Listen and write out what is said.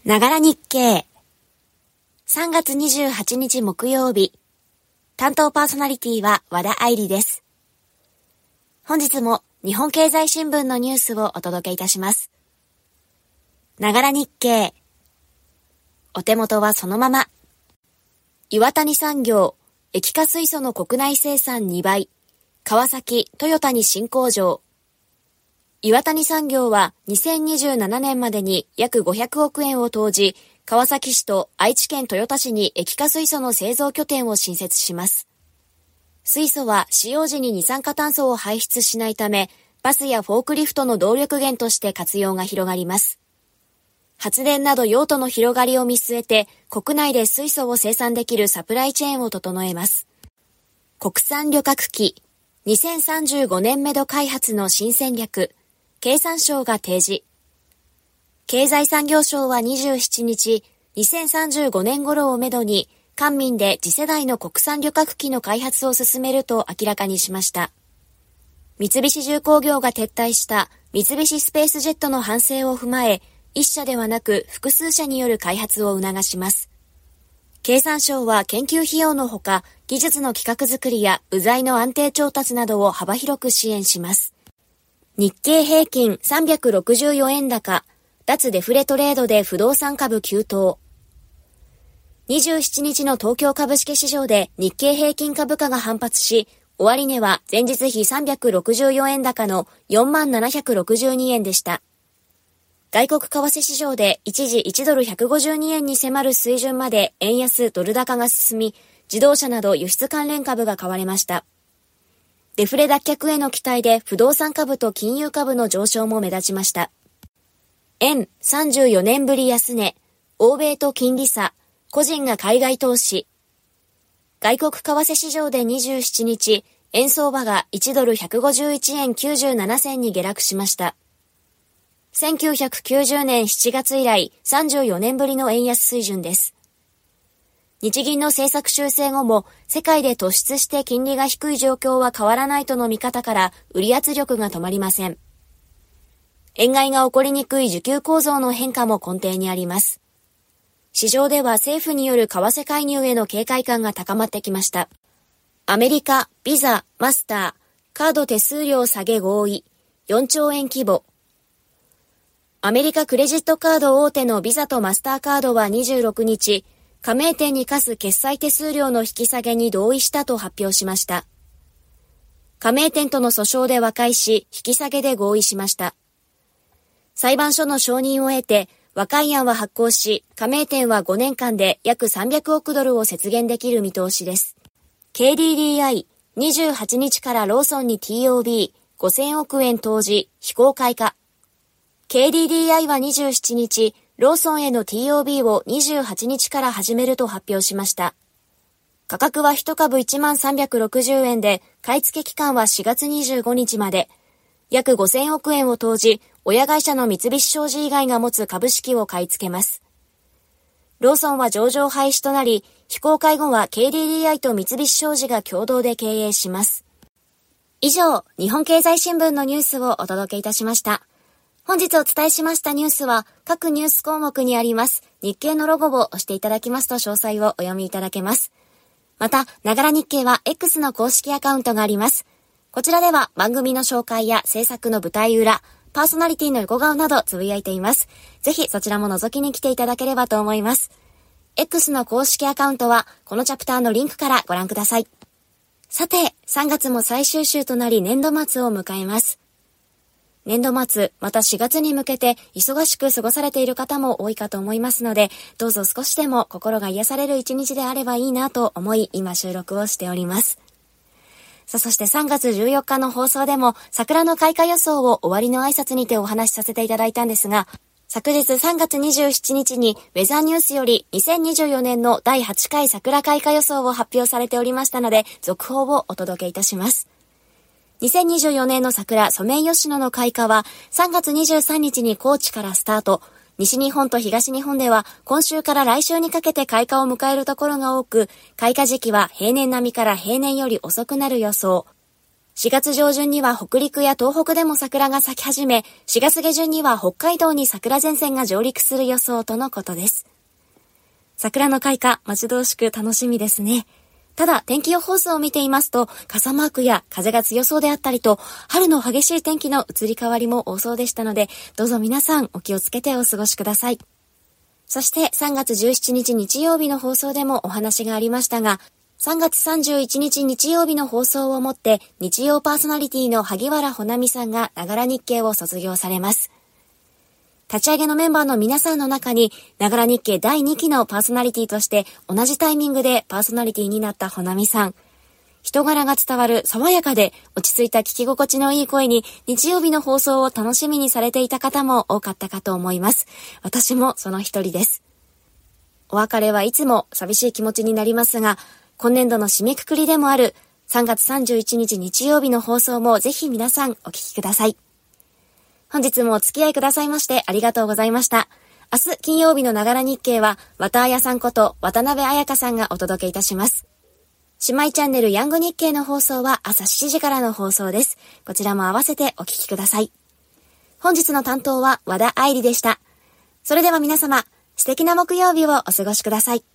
ながら日経。3月28日木曜日。担当パーソナリティは和田愛理です。本日も日本経済新聞のニュースをお届けいたします。ながら日経。お手元はそのまま。岩谷産業、液化水素の国内生産2倍。川崎、トヨタに新工場。岩谷産業は2027年までに約500億円を投じ、川崎市と愛知県豊田市に液化水素の製造拠点を新設します。水素は使用時に二酸化炭素を排出しないため、バスやフォークリフトの動力源として活用が広がります。発電など用途の広がりを見据えて、国内で水素を生産できるサプライチェーンを整えます。国産旅客機、2035年目処開発の新戦略、経産省が提示。経済産業省は27日、2035年頃をめどに、官民で次世代の国産旅客機の開発を進めると明らかにしました。三菱重工業が撤退した三菱スペースジェットの反省を踏まえ、一社ではなく複数社による開発を促します。経産省は研究費用のほか、技術の企画作りや部材の安定調達などを幅広く支援します。日経平均364円高、脱デフレトレードで不動産株急騰。27日の東京株式市場で日経平均株価が反発し、終値は前日比364円高の4762円でした。外国為替市場で一時1ドル152円に迫る水準まで円安ドル高が進み、自動車など輸出関連株が買われました。デフレ脱却への期待で不動産株と金融株の上昇も目立ちました。円34年ぶり安値、欧米と金利差、個人が海外投資。外国為替市場で27日、円相場が1ドル151円97銭に下落しました。1990年7月以来34年ぶりの円安水準です。日銀の政策修正後も世界で突出して金利が低い状況は変わらないとの見方から売り圧力が止まりません。円買いが起こりにくい需給構造の変化も根底にあります。市場では政府による為替介入への警戒感が高まってきました。アメリカ、ビザ、マスター、カード手数料下げ合意、4兆円規模。アメリカクレジットカード大手のビザとマスターカードは26日、加盟店に課す決済手数料の引き下げに同意したと発表しました。加盟店との訴訟で和解し、引き下げで合意しました。裁判所の承認を得て、和解案は発行し、加盟店は5年間で約300億ドルを節減できる見通しです。KDDI、28日からローソンに TOB5000 億円投じ、非公開化。KDDI は27日、ローソンへの TOB を28日から始めると発表しました。価格は1株1360円で、買い付け期間は4月25日まで、約5000億円を投じ、親会社の三菱商事以外が持つ株式を買い付けます。ローソンは上場廃止となり、非公開後は KDDI と三菱商事が共同で経営します。以上、日本経済新聞のニュースをお届けいたしました。本日お伝えしましたニュースは各ニュース項目にあります日経のロゴを押していただきますと詳細をお読みいただけます。また、ながら日経は X の公式アカウントがあります。こちらでは番組の紹介や制作の舞台裏、パーソナリティの横顔などつぶやいています。ぜひそちらも覗きに来ていただければと思います。X の公式アカウントはこのチャプターのリンクからご覧ください。さて、3月も最終週となり年度末を迎えます。年度末、また4月に向けて忙しく過ごされている方も多いかと思いますので、どうぞ少しでも心が癒される一日であればいいなと思い、今収録をしております。そして3月14日の放送でも桜の開花予想を終わりの挨拶にてお話しさせていただいたんですが、昨日3月27日にウェザーニュースより2024年の第8回桜開花予想を発表されておりましたので、続報をお届けいたします。2024年の桜ソメイヨシノの開花は3月23日に高知からスタート。西日本と東日本では今週から来週にかけて開花を迎えるところが多く、開花時期は平年並みから平年より遅くなる予想。 4月上旬には北陸や東北でも桜が咲き始め、4月下旬には北海道に桜前線が上陸する予想とのことです。桜の開花、待ち遠しく楽しみですね。ただ、天気予報図を見ていますと、傘マークや風が強そうであったりと、春の激しい天気の移り変わりも多そうでしたので、どうぞ皆さんお気をつけてお過ごしください。そして3月17日日曜日の放送でもお話がありましたが、3月31日日曜日の放送をもって、日曜パーソナリティの萩原ほなみさんがながら日経を卒業されます。立ち上げのメンバーの皆さんの中に、ながら日経第2期のパーソナリティとして同じタイミングでパーソナリティになったほなみさん。人柄が伝わる爽やかで落ち着いた聞き心地のいい声に日曜日の放送を楽しみにされていた方も多かったかと思います。私もその一人です。お別れはいつも寂しい気持ちになりますが、今年度の締めくくりでもある3月31日日曜日の放送もぜひ皆さんお聞きください。本日もお付き合いくださいましてありがとうございました。明日金曜日のながら日経は、綿彩さんこと渡辺彩香さんがお届けいたします。姉妹チャンネルヤング日経の放送は朝7時からの放送です。こちらも合わせてお聞きください。本日の担当は和田愛理でした。それでは皆様、素敵な木曜日をお過ごしください。